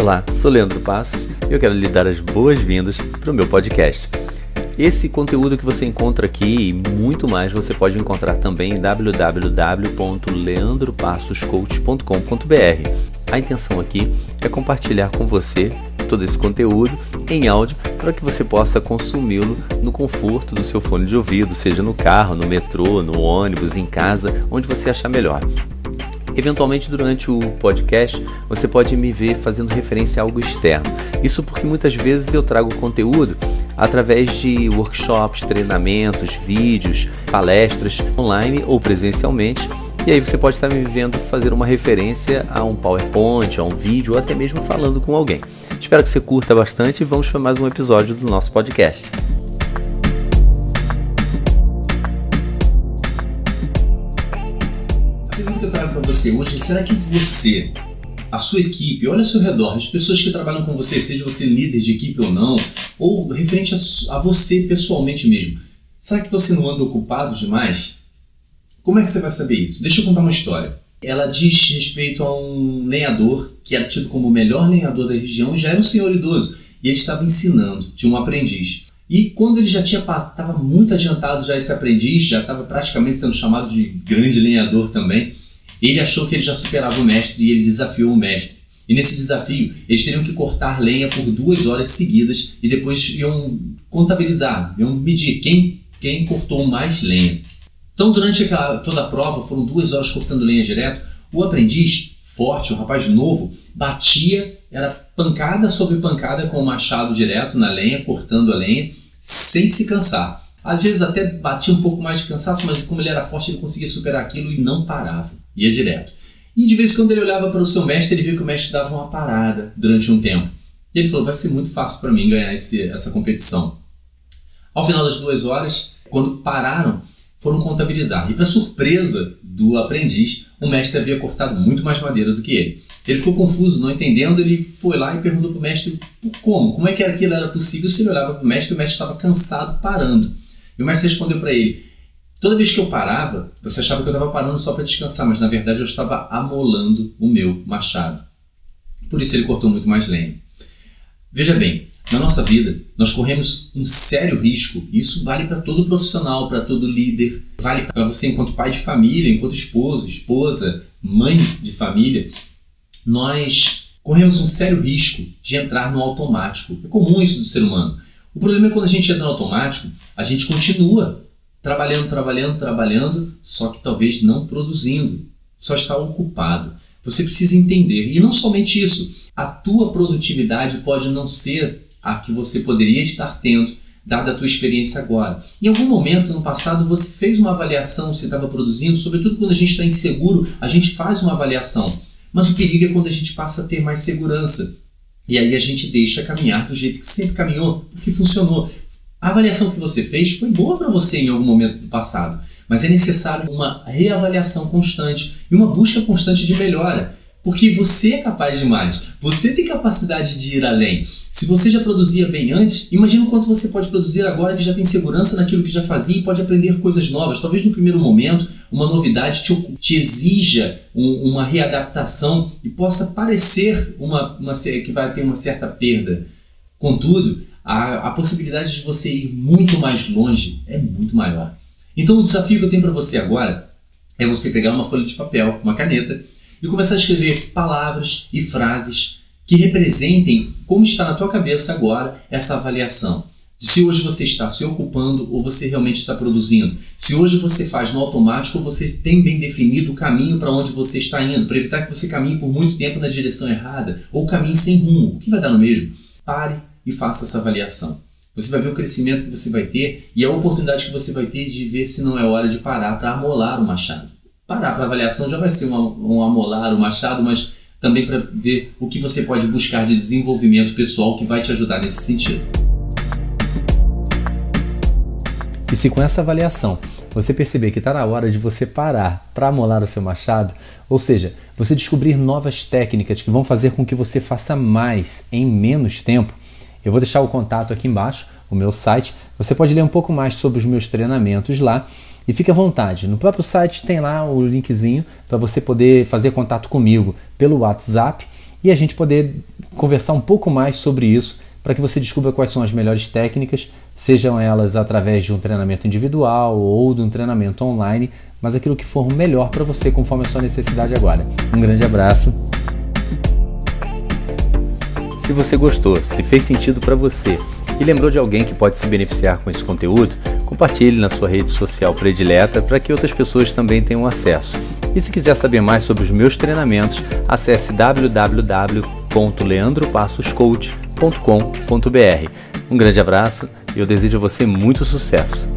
Olá, sou Leandro Passos e eu quero lhe dar as boas-vindas para o meu podcast. Esse conteúdo que você encontra aqui e muito mais você pode encontrar também em www.leandropassoscoach.com.br. A intenção aqui é compartilhar com você todo esse conteúdo em áudio para que você possa consumi-lo no conforto do seu fone de ouvido, seja no carro, no metrô, no ônibus, em casa, onde você achar melhor. Eventualmente, durante o podcast, você pode me ver fazendo referência a algo externo. Isso porque muitas vezes eu trago conteúdo através de workshops, treinamentos, vídeos, palestras online ou presencialmente. E aí você pode estar me vendo fazer uma referência a um PowerPoint, a um vídeo ou até mesmo falando com alguém. Espero que você curta bastante e vamos para mais um episódio do nosso podcast. A pergunta que eu trago para você hoje, será que você, a sua equipe, olha ao seu redor, as pessoas que trabalham com você, seja você líder de equipe ou não, ou referente a você pessoalmente mesmo, será que você não anda ocupado demais? Como é que você vai saber isso? Deixa eu contar uma história. Ela diz respeito a um lenhador que era tido como o melhor lenhador da região, já era um senhor idoso, e ele estava ensinando, tinha um aprendiz. E quando ele já estava muito adiantado, já esse aprendiz, já estava praticamente sendo chamado de grande lenhador também, ele achou que ele já superava o mestre e ele desafiou o mestre. E nesse desafio, eles teriam que cortar lenha por 2 horas seguidas e depois iam contabilizar, iam medir quem cortou mais lenha. Então, durante toda a prova, foram 2 horas cortando lenha direto. O aprendiz, forte, o rapaz novo, batia, era pancada sobre pancada com o machado direto na lenha, cortando a lenha, sem se cansar. Às vezes até batia um pouco mais de cansaço, mas como ele era forte, ele conseguia superar aquilo e não parava, ia direto. E de vez em quando ele olhava para o seu mestre, ele viu que o mestre dava uma parada durante um tempo. E ele falou, vai ser muito fácil para mim ganhar essa competição. Ao final das 2 horas, quando pararam, foram contabilizar. E para surpresa do aprendiz, o mestre havia cortado muito mais madeira do que ele. Ele ficou confuso, não entendendo, ele foi lá e perguntou para o mestre como é que aquilo era possível. Se ele olhava para o mestre estava cansado, parando. E o mestre respondeu para ele, toda vez que eu parava, você achava que eu estava parando só para descansar, mas na verdade eu estava amolando o meu machado. Por isso ele cortou muito mais lenha. Veja bem, na nossa vida, nós corremos um sério risco. Isso vale para todo profissional, para todo líder. Vale para você enquanto pai de família, enquanto esposo, esposa, mãe de família. Nós corremos um sério risco de entrar no automático. É comum isso do ser humano. O problema é quando a gente entra no automático, a gente continua trabalhando, só que talvez não produzindo. Só está ocupado. Você precisa entender. E não somente isso. A tua produtividade pode não ser a que você poderia estar tendo, dada a tua experiência agora. Em algum momento no passado você fez uma avaliação se estava produzindo, sobretudo quando a gente está inseguro, a gente faz uma avaliação. Mas o perigo é quando a gente passa a ter mais segurança. E aí a gente deixa caminhar do jeito que sempre caminhou, porque funcionou. A avaliação que você fez foi boa para você em algum momento do passado, mas é necessário uma reavaliação constante e uma busca constante de melhora. Porque você é capaz de mais, você tem capacidade de ir além. Se você já produzia bem antes, imagina o quanto você pode produzir agora que já tem segurança naquilo que já fazia e pode aprender coisas novas. Talvez no primeiro momento uma novidade te exija uma readaptação e possa parecer que vai ter uma certa perda. Contudo, a possibilidade de você ir muito mais longe é muito maior. Então o desafio que eu tenho para você agora é você pegar uma folha de papel, uma caneta, e começar a escrever palavras e frases que representem como está na tua cabeça agora essa avaliação. De se hoje você está se ocupando ou você realmente está produzindo. Se hoje você faz no automático ou você tem bem definido o caminho para onde você está indo, para evitar que você caminhe por muito tempo na direção errada ou caminhe sem rumo. O que vai dar no mesmo? Pare e faça essa avaliação. Você vai ver o crescimento que você vai ter e a oportunidade que você vai ter de ver se não é hora de parar para amolar o machado. Parar para avaliação já vai ser um amolar o machado, mas também para ver o que você pode buscar de desenvolvimento pessoal que vai te ajudar nesse sentido. E se com essa avaliação você perceber que está na hora de você parar para amolar o seu machado, ou seja, você descobrir novas técnicas que vão fazer com que você faça mais em menos tempo, eu vou deixar o contato aqui embaixo, o meu site. Você pode ler um pouco mais sobre os meus treinamentos lá. E fique à vontade, no próprio site tem lá o linkzinho para você poder fazer contato comigo pelo WhatsApp e a gente poder conversar um pouco mais sobre isso para que você descubra quais são as melhores técnicas, sejam elas através de um treinamento individual ou de um treinamento online, mas aquilo que for melhor para você conforme a sua necessidade agora. Um grande abraço. Se você gostou, se fez sentido para você e lembrou de alguém que pode se beneficiar com esse conteúdo, compartilhe na sua rede social predileta para que outras pessoas também tenham acesso. E se quiser saber mais sobre os meus treinamentos, acesse www.leandropassoscoach.com.br. Um grande abraço e eu desejo a você muito sucesso.